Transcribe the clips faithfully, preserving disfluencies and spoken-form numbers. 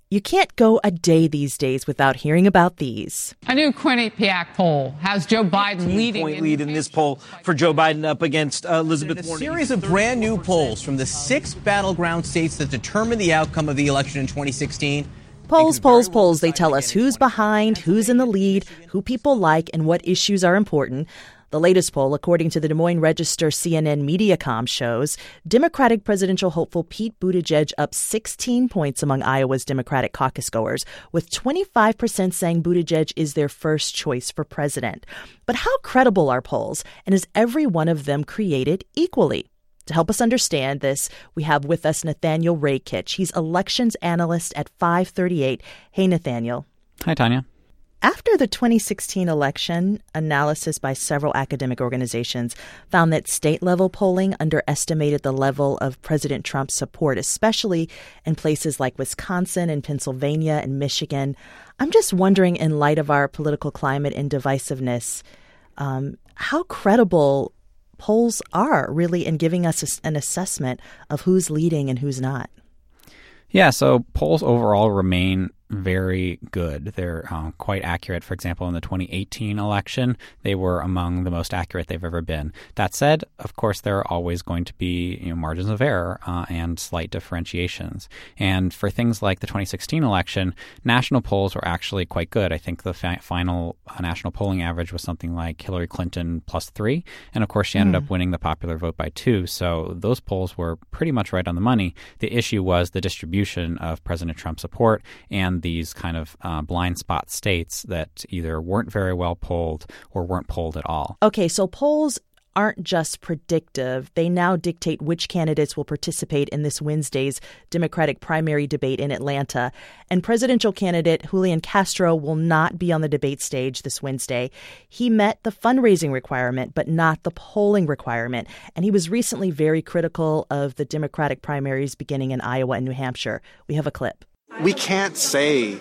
You can't go a day these days without hearing about these. A new Quinnipiac poll has Joe Biden leading. Point lead in this poll for Joe Biden up against uh, Elizabeth Warren. A series of brand new polls from the six battleground states that determine the outcome of the election in twenty sixteen. Polls, polls, polls. They tell us who's behind, who's in the lead, who people like, and what issues are important. The latest poll, according to the Des Moines Register C N N Mediacom, shows Democratic presidential hopeful Pete Buttigieg up sixteen points among Iowa's Democratic caucus goers, with twenty-five percent saying Buttigieg is their first choice for president. But how credible are polls, and is every one of them created equally? To help us understand this, we have with us Nathaniel Rakich. He's elections analyst at five thirty-eight. Hey, Nathaniel. Hi, Tanya. After the twenty sixteen election, analysis by several academic organizations found that state-level polling underestimated the level of President Trump's support, especially in places like Wisconsin and Pennsylvania and Michigan. I'm just wondering, in light of our political climate and divisiveness, um, how credible polls are really in giving us an assessment of who's leading and who's not. Yeah, so polls overall remain very good. They're uh, quite accurate. For example, in the twenty eighteen election, they were among the most accurate they've ever been. That said, of course, there are always going to be you know, margins of error uh, and slight differentiations. And for things like the twenty sixteen election, national polls were actually quite good. I think the fi- final uh, national polling average was something like Hillary Clinton plus three. And of course, she ended mm. up winning the popular vote by two. So those polls were pretty much right on the money. The issue was the distribution of President Trump's support and these kind of uh, blind spot states that either weren't very well polled or weren't polled at all. Okay, so polls aren't just predictive. They now dictate which candidates will participate in this Wednesday's Democratic primary debate in Atlanta. And presidential candidate Julian Castro will not be on the debate stage this Wednesday. He met the fundraising requirement, but not the polling requirement. And he was recently very critical of the Democratic primaries beginning in Iowa and New Hampshire. We have a clip. We can't say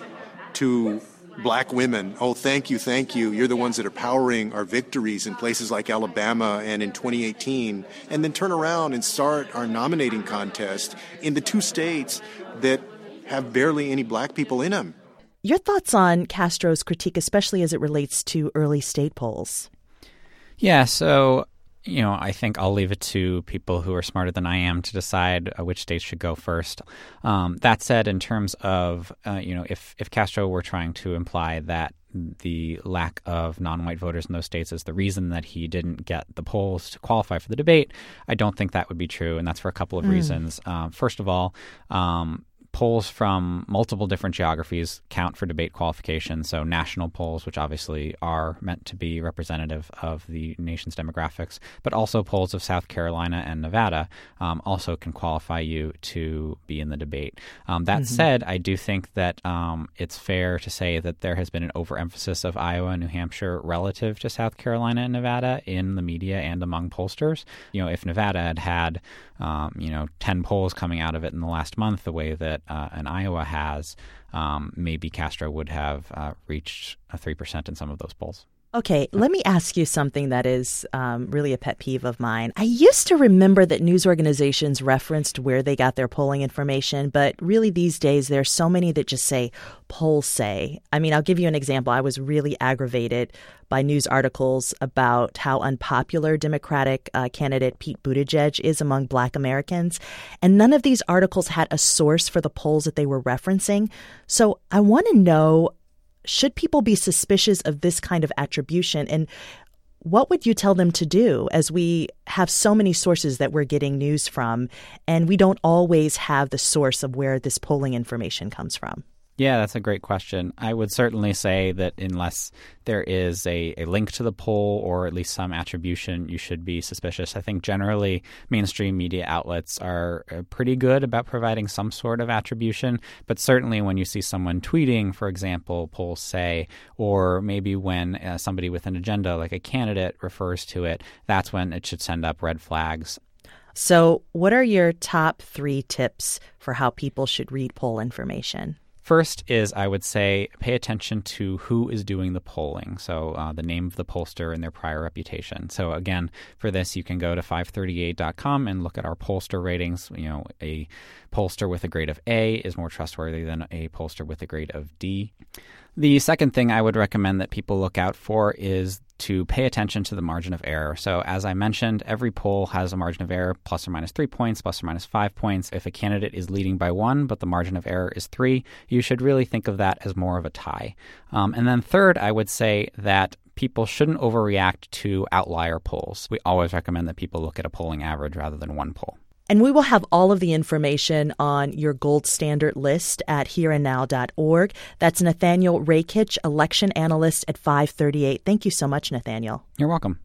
to black women, oh, thank you, thank you. You're the ones that are powering our victories in places like Alabama and in twenty eighteen, and then turn around and start our nominating contest in the two states that have barely any black people in them. Your thoughts on Castro's critique, especially as it relates to early state polls? Yeah, so You know, I think I'll leave it to people who are smarter than I am to decide uh, which states should go first. Um, that said, in terms of, uh, you know, if, if Castro were trying to imply that the lack of non-white voters in those states is the reason that he didn't get the polls to qualify for the debate, I don't think that would be true. And that's for a couple of mm. reasons. Um, first of all, um, polls from multiple different geographies count for debate qualification. So national polls, which obviously are meant to be representative of the nation's demographics, but also polls of South Carolina and Nevada um, also can qualify you to be in the debate. Um, that mm-hmm. said, I do think that um, it's fair to say that there has been an overemphasis of Iowa and New Hampshire relative to South Carolina and Nevada in the media and among pollsters. You know, if Nevada had had, um, you know, ten polls coming out of it in the last month, the way that Uh, and Iowa has, um, maybe Castro would have uh, reached a three percent in some of those polls. Okay, let me ask you something that is um, really a pet peeve of mine. I used to remember that news organizations referenced where they got their polling information, but really these days there's so many that just say polls say. I mean, I'll give you an example. I was really aggravated by news articles about how unpopular Democratic uh, candidate Pete Buttigieg is among Black Americans. And none of these articles had a source for the polls that they were referencing. So I want to know, should people be suspicious of this kind of attribution? And what would you tell them to do, as we have so many sources that we're getting news from, and we don't always have the source of where this polling information comes from? Yeah, that's a great question. I would certainly say that unless there is a, a link to the poll or at least some attribution, you should be suspicious. I think generally mainstream media outlets are pretty good about providing some sort of attribution, but certainly when you see someone tweeting, for example, polls say, or maybe when uh, somebody with an agenda like a candidate refers to it, that's when it should send up red flags. So what are your top three tips for how people should read poll information? First is, I would say, pay attention to who is doing the polling. So uh, the name of the pollster and their prior reputation. So again, for this, you can go to five thirty-eight dot com and look at our pollster ratings. You know, a pollster with a grade of A is more trustworthy than a pollster with a grade of D. The second thing I would recommend that people look out for is to pay attention to the margin of error. So as I mentioned, every poll has a margin of error plus or minus three points, plus or minus five points. If a candidate is leading by one, but the margin of error is three, you should really think of that as more of a tie. Um, and then third, I would say that people shouldn't overreact to outlier polls. We always recommend that people look at a polling average rather than one poll. And we will have all of the information on your gold standard list at here and now dot org. That's Nathaniel Rakich, election analyst at five thirty-eight. Thank you so much, Nathaniel. You're welcome.